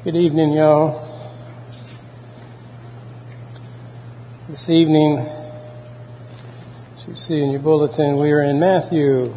Good evening, y'all. This evening, as you see in your bulletin, we are in Matthew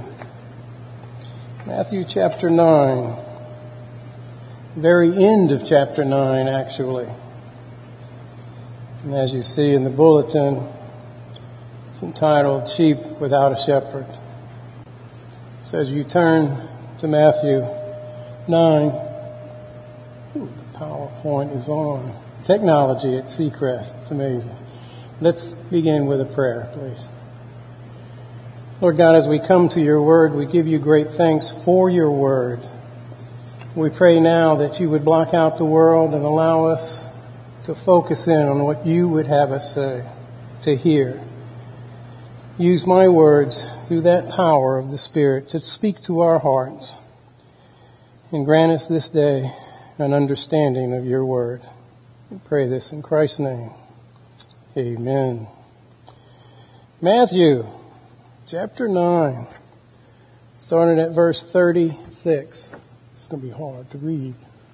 chapter 9. Very end of chapter 9, actually. And as you see in the bulletin, it's entitled Sheep Without a Shepherd. So as you turn to Matthew 9, the PowerPoint is on. Technology at Seacrest, it's amazing. Let's begin with a prayer, please. Lord God, as we come to your word, we give you great thanks for your word. We pray now that you would block out the world and allow us to focus in on what you would have us say, to hear. Use my words through that power of the Spirit to speak to our hearts. And grant us this day an understanding of your word. We pray this in Christ's name. Amen. Matthew chapter 9, starting at verse 36. It's going to be hard to read.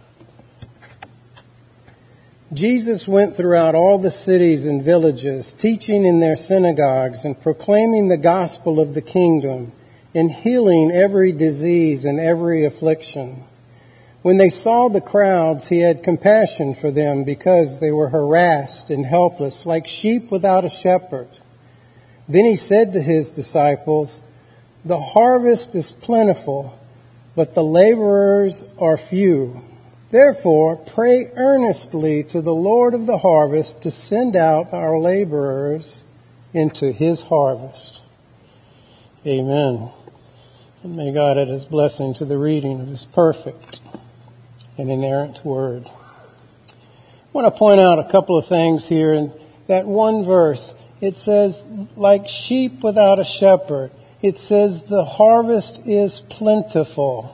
Jesus went throughout all the cities and villages, teaching in their synagogues and proclaiming the gospel of the kingdom and healing every disease and every affliction. When they saw the crowds, he had compassion for them because they were harassed and helpless, like sheep without a shepherd. Then he said to his disciples, "The harvest is plentiful, but the laborers are few. Therefore, pray earnestly to the Lord of the harvest to send out our laborers into his harvest." Amen. And may God add his blessing to the reading of his perfect and inerrant word. I want to point out a couple of things here. In that one verse, it says, like sheep without a shepherd. It says the harvest is plentiful.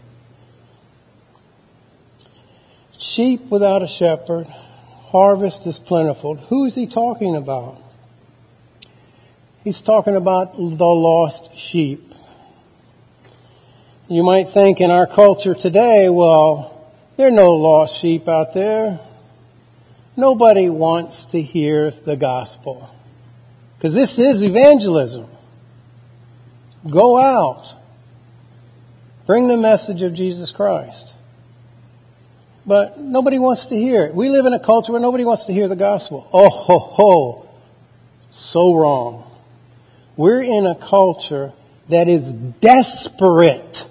Sheep without a shepherd, harvest is plentiful. Who is he talking about? He's talking about the lost sheep. You might think in our culture today, well, there are no lost sheep out there. Nobody wants to hear the gospel. Because this is evangelism. Go out. Bring the message of Jesus Christ. But nobody wants to hear it. We live in a culture where nobody wants to hear the gospel. Oh, ho, ho. So wrong. We're in a culture that is desperate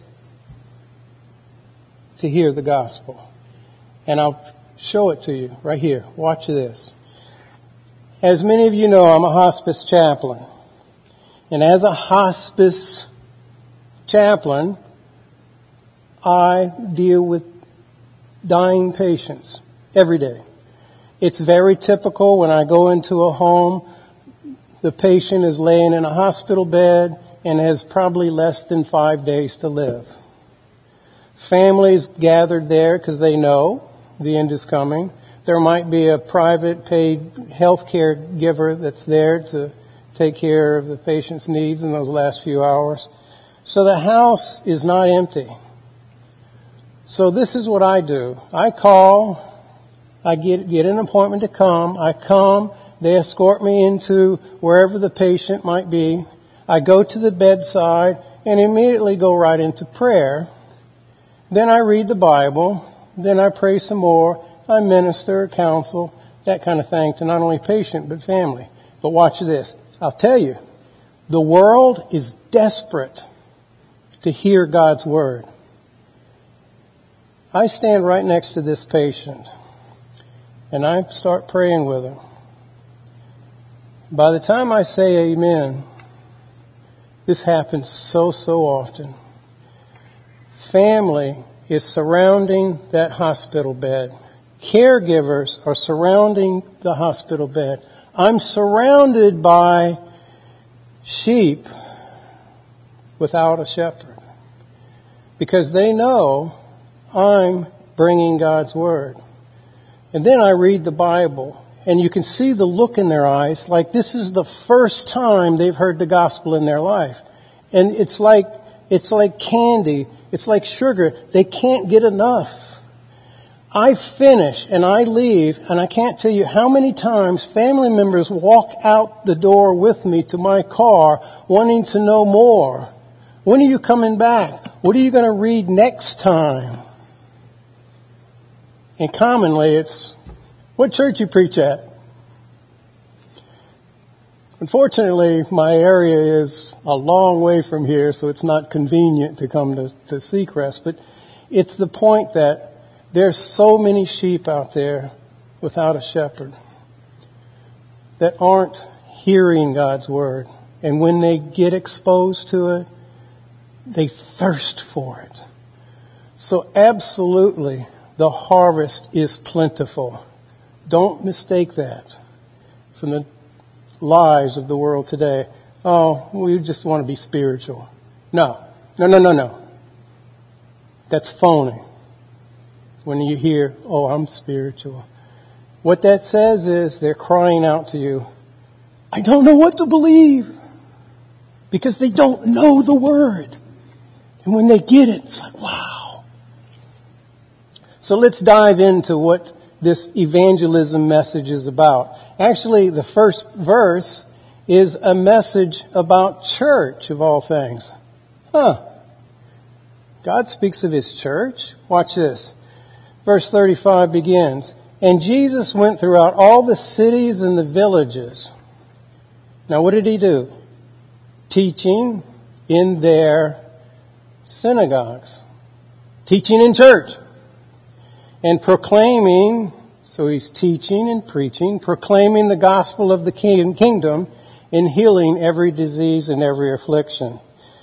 to hear the gospel. And I'll show it to you right here. Watch this. As many of you know, I'm a hospice chaplain. And as a hospice chaplain, I deal with dying patients every day. It's very typical when I go into a home, the patient is laying in a hospital bed and has probably less than 5 days to live. Families gathered there because they know the end is coming. There might be a private paid health care giver that's there to take care of the patient's needs in those last few hours. So the house is not empty. So this is what I do. I call, I get an appointment to come. I come, they escort me into wherever the patient might be. I go to the bedside and immediately go right into prayer. Then I read the Bible. Then I pray some more. I minister, counsel, that kind of thing to not only patient but family. But watch this. I'll tell you, the world is desperate to hear God's word. I stand right next to this patient and I start praying with him. By the time I say amen, this happens so often. Family is surrounding that hospital bed. Caregivers are surrounding the hospital bed. I'm surrounded by sheep without a shepherd because they know I'm bringing God's word. And then I read the Bible and you can see the look in their eyes like this is the first time they've heard the gospel in their life. And it's like candy. It's like sugar. They can't get enough. I finish and I leave, and I can't tell you how many times family members walk out the door with me to my car wanting to know more. When are you coming back? What are you going to read next time? And commonly it's, what church you preach at? Unfortunately, my area is a long way from here, so it's not convenient to come to Seacrest. But it's the point that there's so many sheep out there without a shepherd that aren't hearing God's word. And when they get exposed to it, they thirst for it. So absolutely, the harvest is plentiful. Don't mistake that from the lies of the world today. Oh, we just want to be spiritual. No. That's phony. When you hear, oh, I'm spiritual. What that says is they're crying out to you, I don't know what to believe. Because they don't know the word. And when they get it, it's like, wow. So let's dive into what this evangelism message is about. Actually, the first verse is a message about church, of all things. God speaks of His church. Watch this. Verse 35 begins, and Jesus went throughout all the cities and the villages. Now what did He do? Teaching in their synagogues. Teaching in church. And proclaiming, so He's teaching and preaching, proclaiming the gospel of the kingdom and healing every disease and every affliction.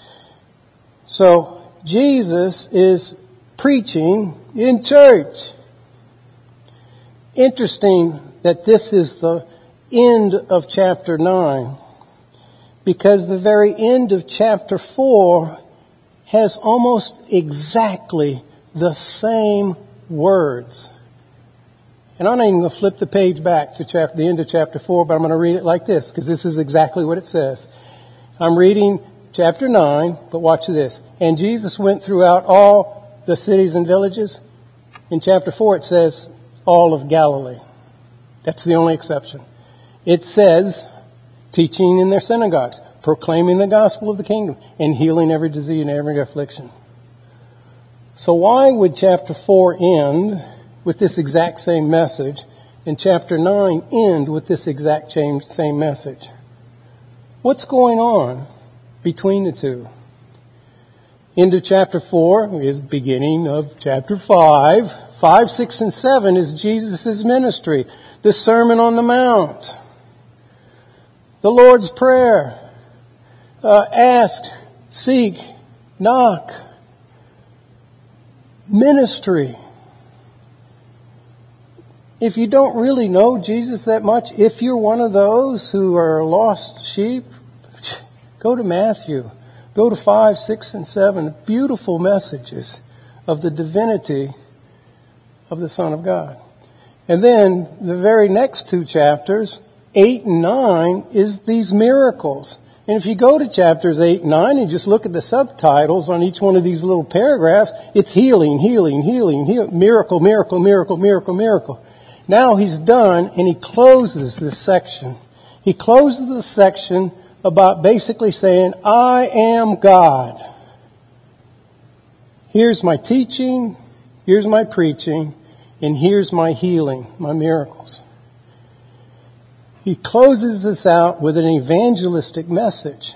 So Jesus is preaching in church. Interesting that this is the end of chapter 9, because the very end of chapter 4 has almost exactly the same words. And I'm not even going to flip the page back to the end of chapter 4, but I'm going to read it like this, because this is exactly what it says. I'm reading chapter 9, but watch this. And Jesus went throughout all the cities and villages. In chapter 4 it says all of Galilee. That's the only exception. It says teaching in their synagogues, proclaiming the gospel of the kingdom, and healing every disease and every affliction. So why would chapter 4 end with this exact same message and chapter 9 end with this exact same message? What's going on between the two? Into chapter 4 is beginning of chapter 5. 5, 6, and 7 is Jesus' ministry. The Sermon on the Mount. The Lord's Prayer. Ask, seek, knock. Ministry. If you don't really know Jesus that much, if you're one of those who are lost sheep, go to Matthew. Go to 5, 6, and 7. Beautiful messages of the divinity of the Son of God. And then the very next two chapters, 8 and 9, is these miracles. And if you go to chapters 8 and 9 and just look at the subtitles on each one of these little paragraphs, it's healing, miracle, miracle, miracle, miracle, miracle. Now He's done, and He closes this section. He closes the section about basically saying, I am God. Here's my teaching, here's my preaching, and here's my healing, my miracles. He closes this out with an evangelistic message.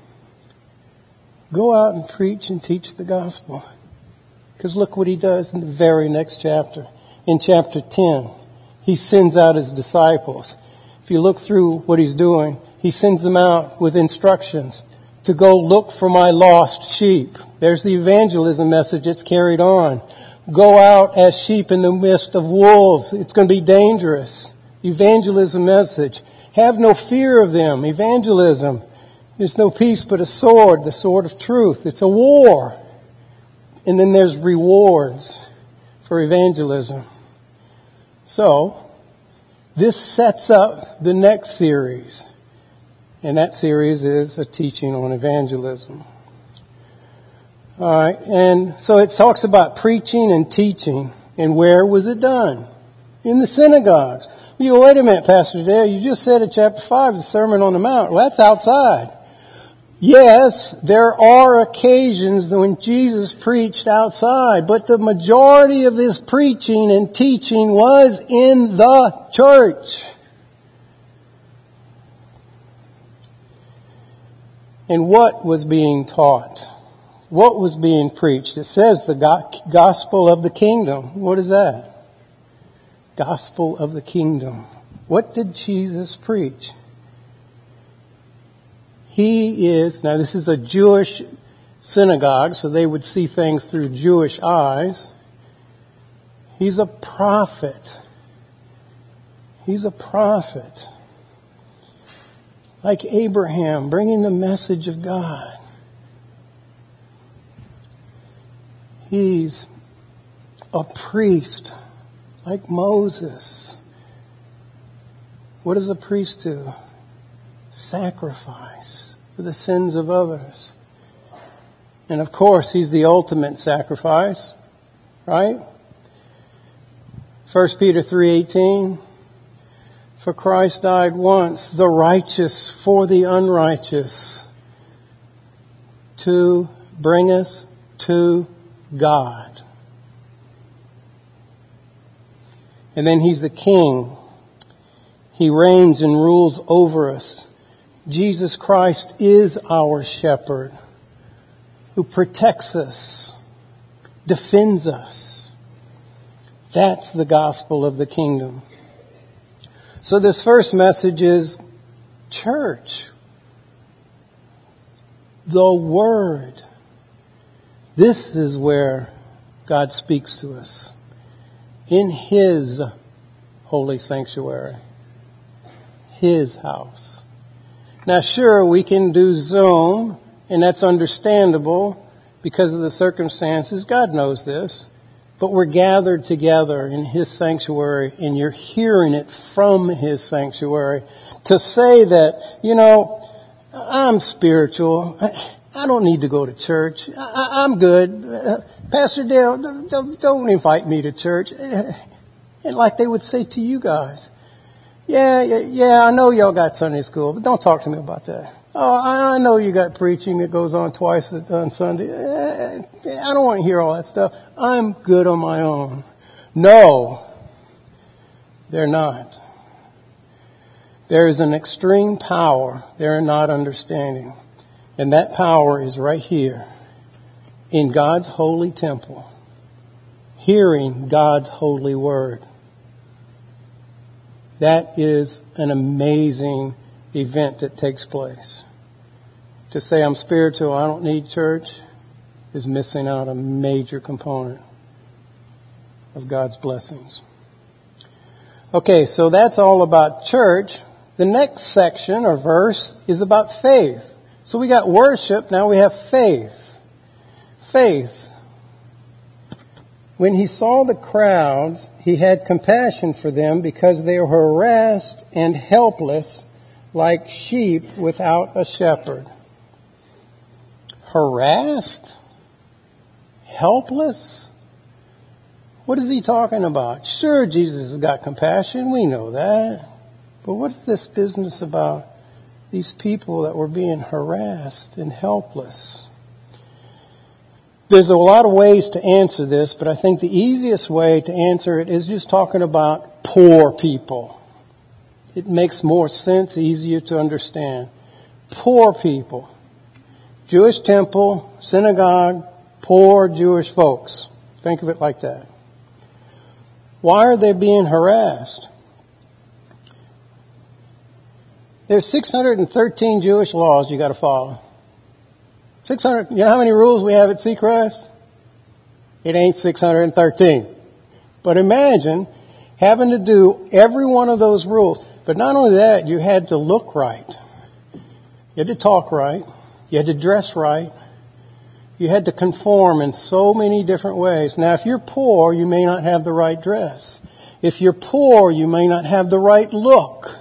Go out and preach and teach the gospel. Because look what He does in the very next chapter. In chapter 10, He sends out His disciples. If you look through what He's doing, He sends them out with instructions to go look for my lost sheep. There's the evangelism message that's carried on. Go out as sheep in the midst of wolves. It's going to be dangerous. Evangelism message. Have no fear of them. Evangelism. There's no peace but a sword, the sword of truth. It's a war. And then there's rewards for evangelism. So, this sets up the next series. And that series is a teaching on evangelism. All right. And so it talks about preaching and teaching. And where was it done? In the synagogues. You wait a minute, Pastor Dale, you just said in chapter 5, the Sermon on the Mount. Well, that's outside. Yes, there are occasions when Jesus preached outside, but the majority of his preaching and teaching was in the church. And what was being taught? What was being preached? It says the gospel of the kingdom. What is that? Gospel of the kingdom. What did Jesus preach? He is, now this is a Jewish synagogue, so they would see things through Jewish eyes. He's a prophet. He's a prophet. Like Abraham, bringing the message of God. He's a priest, like Moses. What does a priest do? Sacrifice for the sins of others. And of course, he's the ultimate sacrifice, right? 1 Peter 3:18. For Christ died once, the righteous for the unrighteous, to bring us to God. And then he's the king. He reigns and rules over us. Jesus Christ is our shepherd who protects us, defends us. That's the gospel of the kingdom. So this first message is church. The Word. This is where God speaks to us. In His holy sanctuary. His house. Now sure, we can do Zoom, and that's understandable because of the circumstances. God knows this. But we're gathered together in His sanctuary, and you're hearing it from His sanctuary. To say that, I'm spiritual. I don't need to go to church. I'm good. Pastor Dale, don't invite me to church. And like they would say to you guys, yeah, I know y'all got Sunday school, but don't talk to me about that. Oh, I know you got preaching that goes on twice on Sunday. I don't want to hear all that stuff. I'm good on my own. No, they're not. There is an extreme power they're not understanding. And that power is right here in God's holy temple, hearing God's holy word. That is an amazing event that takes place. To say I'm spiritual, I don't need church, is missing out a major component of God's blessings. Okay, so that's all about church. The next section or verse is about faith. So we got worship, now we have faith. Faith. When he saw the crowds, he had compassion for them because they were harassed and helpless like sheep without a shepherd. Harassed? Helpless? What is he talking about? Sure, Jesus has got compassion. We know that. But what is this business about these people that were being harassed and helpless? There's a lot of ways to answer this, but I think the easiest way to answer it is just talking about poor people. It makes more sense, easier to understand. Poor people. Jewish temple, synagogue, poor Jewish folks. Think of it like that. Why are they being harassed? There's 613 Jewish laws you got to follow. 600. You know how many rules we have at Seacrest? It ain't 613. But imagine having to do every one of those rules. But not only that, you had to look right. You had to talk right. You had to dress right. You had to conform in so many different ways. Now, if you're poor, you may not have the right dress. If you're poor, you may not have the right look.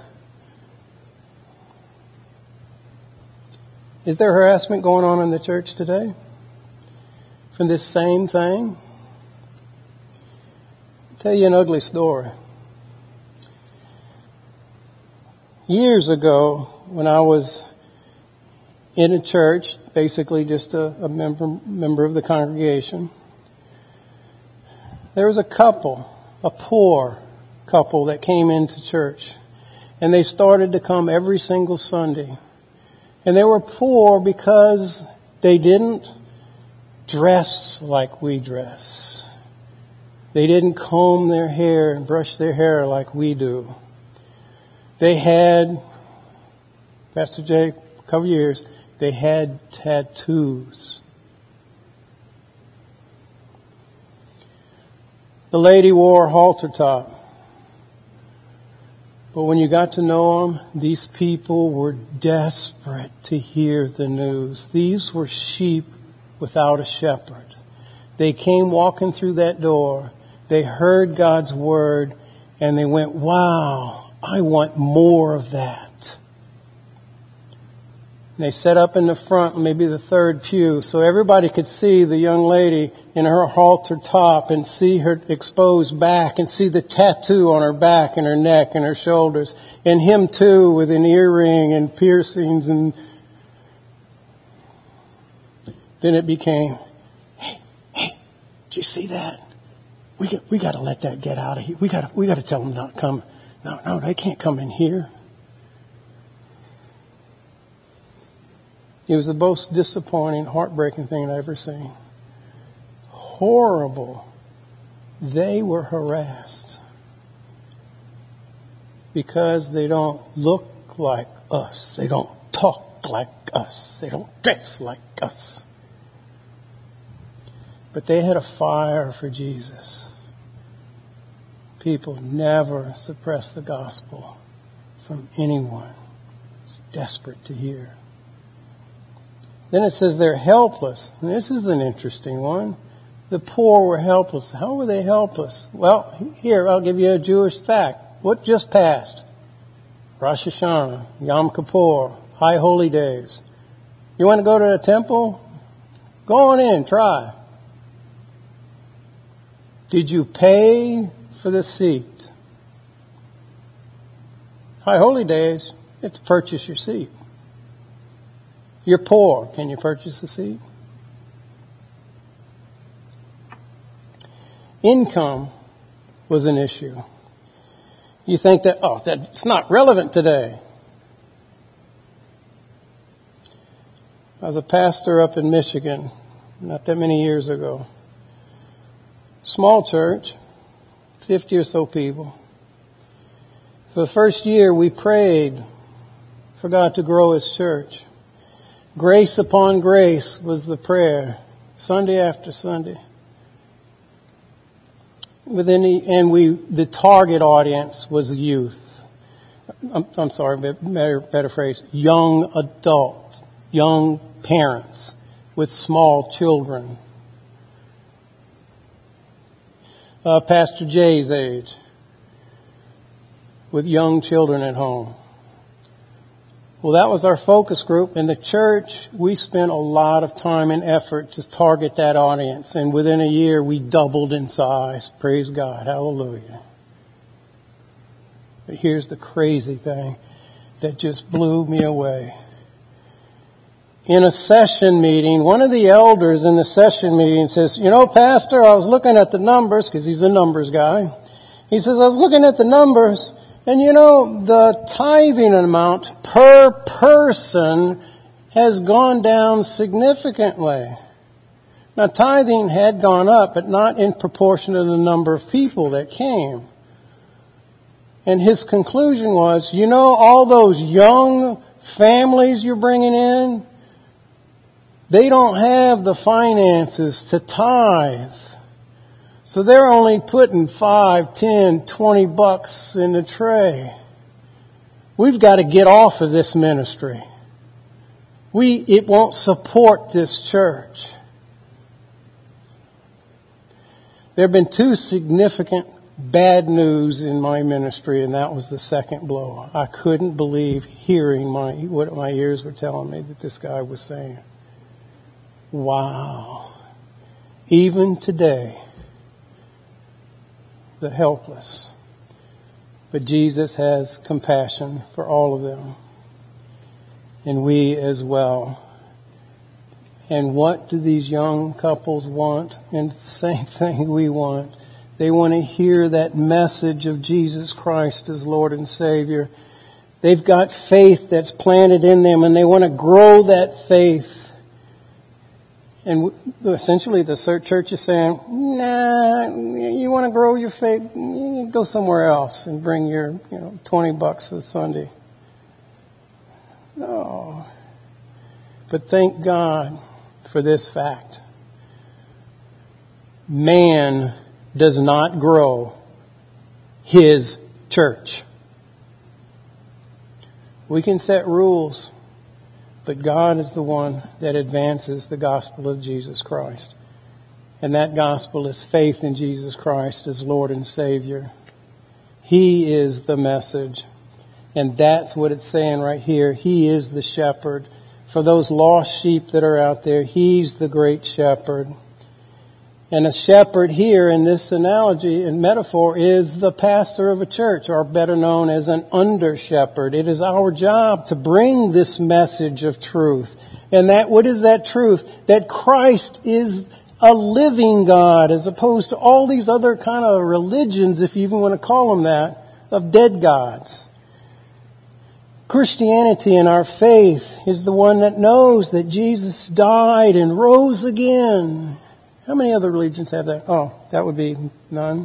Is there harassment going on in the church today from this same thing? Tell you an ugly story. Years ago, when I was in a church, basically just a member of the congregation, there was a couple, a poor couple that came into church. And they started to come every single Sunday. And they were poor because they didn't dress like we dress. They didn't comb their hair and brush their hair like we do. They had, Pastor Jay, a couple years, they had tattoos. The lady wore a halter top. But when you got to know them, these people were desperate to hear the news. These were sheep without a shepherd. They came walking through that door. They heard God's word and they went, wow, I want more of that. And they sat up in the front, maybe the third pew, so everybody could see the young lady in her halter top and see her exposed back and see the tattoo on her back and her neck and her shoulders. And him too with an earring and piercings. And then it became, hey, did you see that? We got to let that get out of here. We got to tell them not to come. No, they can't come in here. It was the most disappointing, heartbreaking thing I've ever seen. Horrible. They were harassed because they don't look like us. They don't talk like us. They don't dress like us. But they had a fire for Jesus. People never suppress the gospel from anyone who's desperate to hear. Then it says they're helpless. And this is an interesting one. The poor were helpless. How were they helpless? Well, here, I'll give you a Jewish fact. What just passed? Rosh Hashanah, Yom Kippur, High Holy Days. You want to go to the temple? Go on in, try. Did you pay for the seat? High Holy Days, you have to purchase your seat. You're poor. Can you purchase a seat? Income was an issue. You think that's not relevant today. I was a pastor up in Michigan not that many years ago. Small church, 50 or so people. For the first year, we prayed for God to grow His church. Grace upon grace was the prayer, Sunday after Sunday. The target audience was youth. I'm sorry, better phrase, young adults, young parents with small children. Pastor Jay's age, with young children at home. Well, that was our focus group. In the church, we spent a lot of time and effort to target that audience. And within a year, we doubled in size. Praise God. Hallelujah. But here's the crazy thing that just blew me away. In a session meeting, one of the elders in the session meeting says, Pastor, I was looking at the numbers, because he's a numbers guy. He says, I was looking at the numbers, and the tithing amount per person has gone down significantly. Now, tithing had gone up, but not in proportion to the number of people that came. And his conclusion was, all those young families you're bringing in, they don't have the finances to tithe. So they're only putting $5, $10, $20 in the tray. We've got to get off of this ministry. It won't support this church. There have been two significant bad news in my ministry, and that was the second blow. I couldn't believe hearing what my ears were telling me that this guy was saying. Wow. Even today, the helpless. But Jesus has compassion for all of them. And we as well. And what do these young couples want? And the same thing we want. They want to hear that message of Jesus Christ as Lord and Savior. They've got faith that's planted in them, and they want to grow that faith. And essentially the church is saying, nah, you want to grow your faith, go somewhere else and bring your, $20 a Sunday. No. But thank God for this fact. Man does not grow his church. We can set rules, but God is the one that advances the gospel of Jesus Christ. And that gospel is faith in Jesus Christ as Lord and Savior. He is the message. And that's what it's saying right here. He is the shepherd. For those lost sheep that are out there, He's the great shepherd. And a shepherd here in this analogy and metaphor is the pastor of a church, or better known as an under-shepherd. It is our job to bring this message of truth. And what is that truth? That Christ is a living God, as opposed to all these other kind of religions, if you even want to call them that, of dead gods. Christianity and our faith is the one that knows that Jesus died and rose again. How many other religions have that? Oh, that would be none.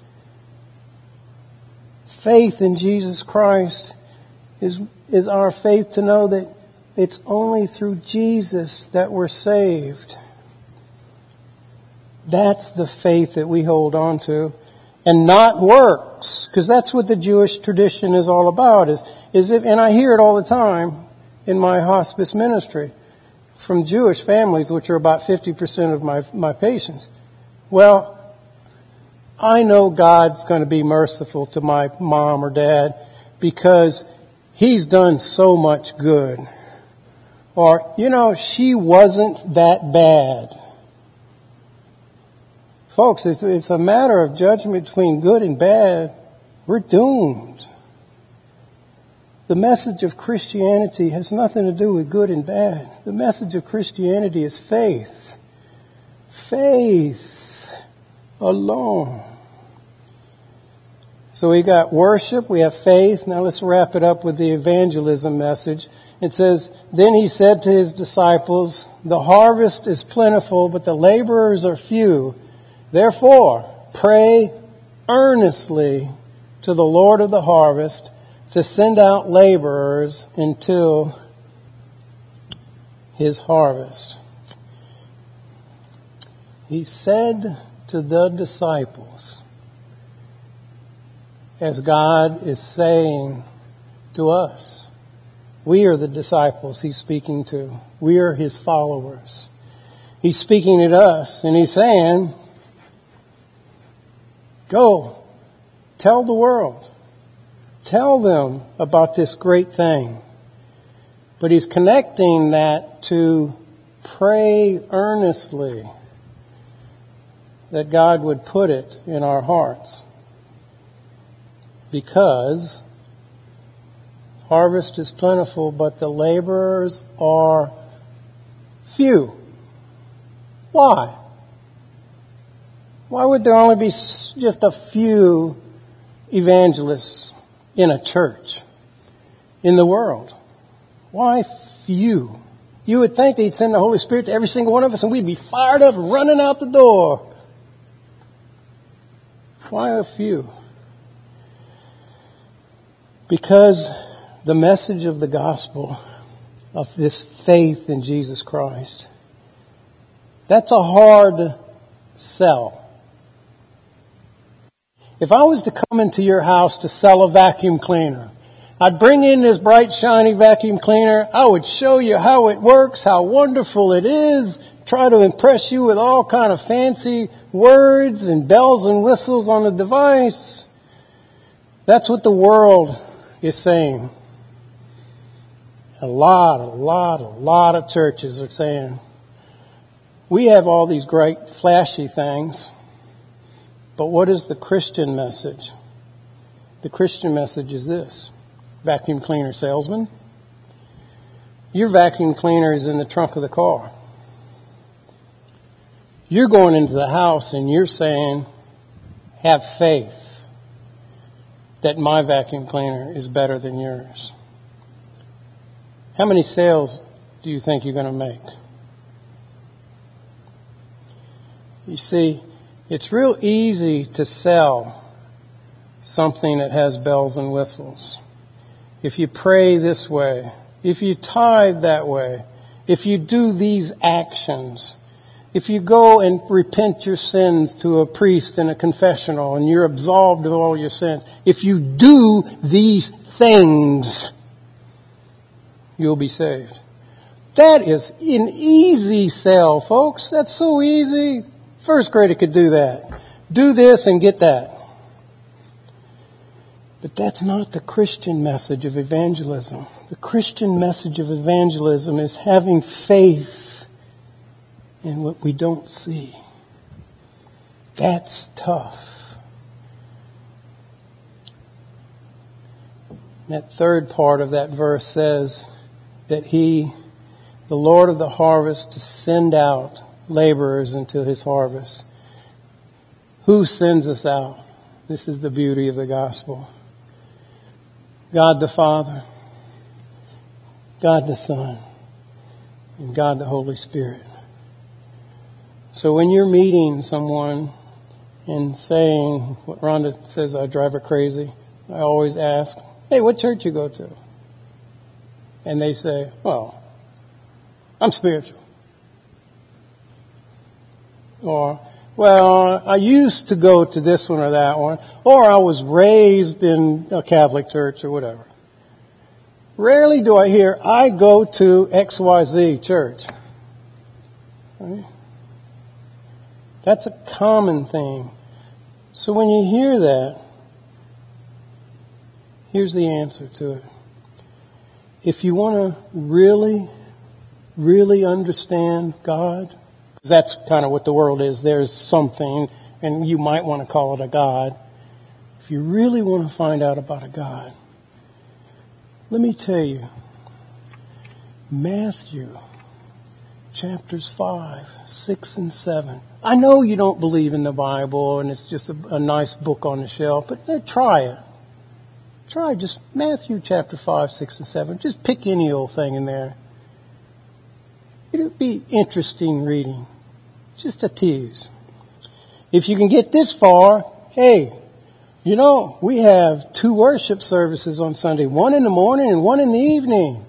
Faith in Jesus Christ is our faith to know that it's only through Jesus that we're saved. That's the faith that we hold on to. And not works, because that's what the Jewish tradition is all about. And I hear it all the time in my hospice ministry from Jewish families, which are about 50% of my patients. Well, I know God's going to be merciful to my mom or dad because He's done so much good. Or, she wasn't that bad. Folks, it's a matter of judgment between good and bad. We're doomed. The message of Christianity has nothing to do with good and bad. The message of Christianity is faith. Faith alone. So we got worship, we have faith. Now let's wrap it up with the evangelism message. It says, then He said to His disciples, the harvest is plentiful, but the laborers are few. Therefore, pray earnestly to the Lord of the harvest to send out laborers into His harvest. He said to the disciples, as God is saying to us, we are the disciples He's speaking to. We are His followers. He's speaking to us, and He's saying, go, tell the world. Tell them about this great thing. But He's connecting that to pray earnestly that God would put it in our hearts. Because harvest is plentiful, but the laborers are few. Why? Why would there only be just a few evangelists in a church, in the world? Why few? You would think He'd send the Holy Spirit to every single one of us and we'd be fired up and running out the door. Why a few? Because the message of the gospel, of this faith in Jesus Christ, that's a hard sell. If I was to come into your house to sell a vacuum cleaner, I'd bring in this bright, shiny vacuum cleaner. I would show you how it works, how wonderful it is, try to impress you with all kind of fancy words and bells and whistles on the device. That's what the world is saying. A lot of churches are saying, we have all these great flashy things, But what is the Christian message? The Christian message is this. Vacuum cleaner salesman, your vacuum cleaner is in the trunk of the car. You're going into the house and you're saying, have faith that my vacuum cleaner is better than yours. How many sales do you think you're going to make? You see, it's real easy to sell something that has bells and whistles. If you pray this way, if you tithe that way, if you do these actions, if you go and repent your sins to a priest in a confessional and you're absolved of all your sins, if you do these things, you'll be saved. That is an easy sell, folks. That's so easy. First grader could do that. Do this and get that. But that's not the Christian message of evangelism. The Christian message of evangelism is having faith in what we don't see. That's tough. That third part of that verse says that He, the Lord of the harvest, to send out laborers into His harvest. Who sends us out? This is the beauty of the gospel. God the Father, God the Son, and God the Holy Spirit. So when you're meeting someone and saying what Rhonda says, I drive her crazy, I always ask, hey, what church you go to? And they say, well, I'm spiritual. Or, well, I used to go to this one or that one, or I was raised in a Catholic church or whatever. Rarely do I hear, I go to XYZ church. Right? That's a common thing. So when you hear that, here's the answer to it. If you want to really, really understand God, that's kind of what the world is. There's something, and you might want to call it a God. If you really want to find out about a God, let me tell you, Matthew chapters 5, 6, and 7. I know you don't believe in the Bible and it's just a nice book on the shelf, but try it. Try just Matthew chapter 5, 6, and 7. Just pick any old thing in there. It'll be interesting reading. Just a tease. If you can get this far, hey, you know, we have 2 worship services on Sunday, one in the morning and one in the evening.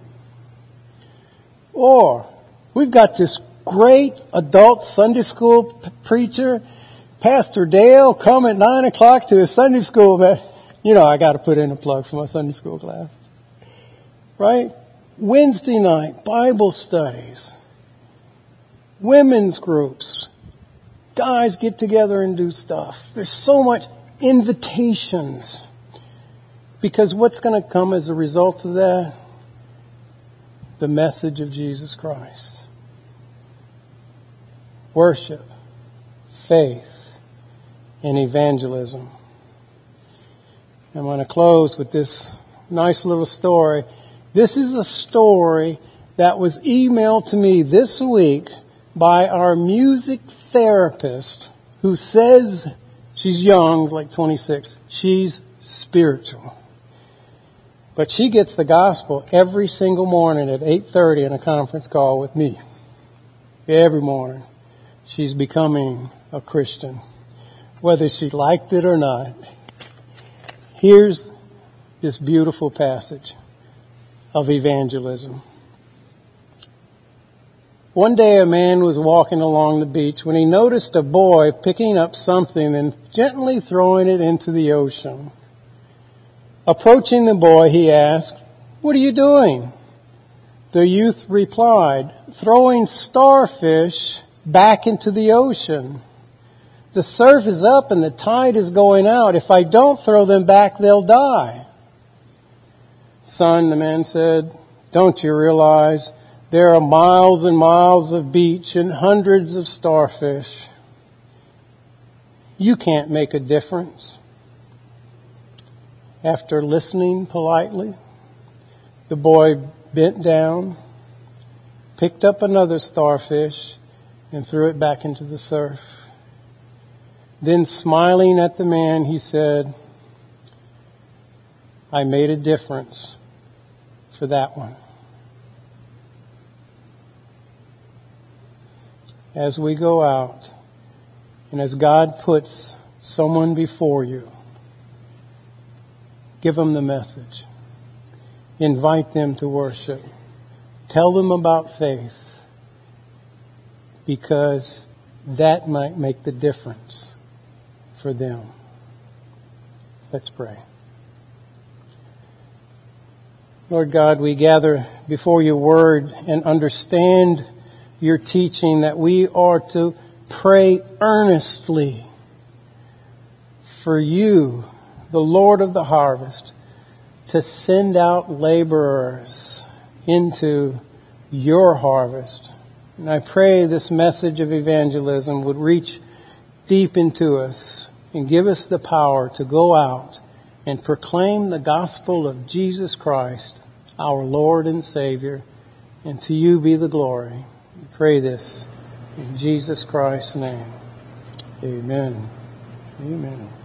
Or we've got this great adult Sunday school preacher, Pastor Dale, come at 9 o'clock to his Sunday school. But, you know, I got to put in a plug for my Sunday school class. Right? Wednesday night, Bible studies. Women's groups. Guys get together and do stuff. There's so much invitations. Because what's going to come as a result of that? The message of Jesus Christ. Worship, faith, and evangelism. I'm going to close with this nice little story. This is a story that was emailed to me this week by our music therapist who says she's young, like 26. She's spiritual. But she gets the gospel every single morning at 8:30 in a conference call with me. Every morning. She's becoming a Christian, whether she liked it or not. Here's this beautiful passage of evangelism. One day a man was walking along the beach when he noticed a boy picking up something and gently throwing it into the ocean. Approaching the boy, he asked, "What are you doing?" The youth replied, "Throwing starfish back into the ocean. The surf is up and the tide is going out. If I don't throw them back, they'll die." "Son," the man said, "don't you realize there are miles and miles of beach and hundreds of starfish? you can't make a difference. After listening politely, the boy bent down, picked up another starfish, and threw it back into the surf. Then, smiling at the man, he said, I made a difference for that one. As we go out, and as God puts someone before you, give them the message. Invite them to worship. Tell them about faith, because that might make the difference for them. Let's pray. Lord God, we gather before your word and understand your teaching that we are to pray earnestly for you, the Lord of the harvest, to send out laborers into your harvest. And I pray this message of evangelism would reach deep into us and give us the power to go out and proclaim the gospel of Jesus Christ, our Lord and Savior, and to you be the glory. We pray this in Jesus Christ's name. Amen. Amen.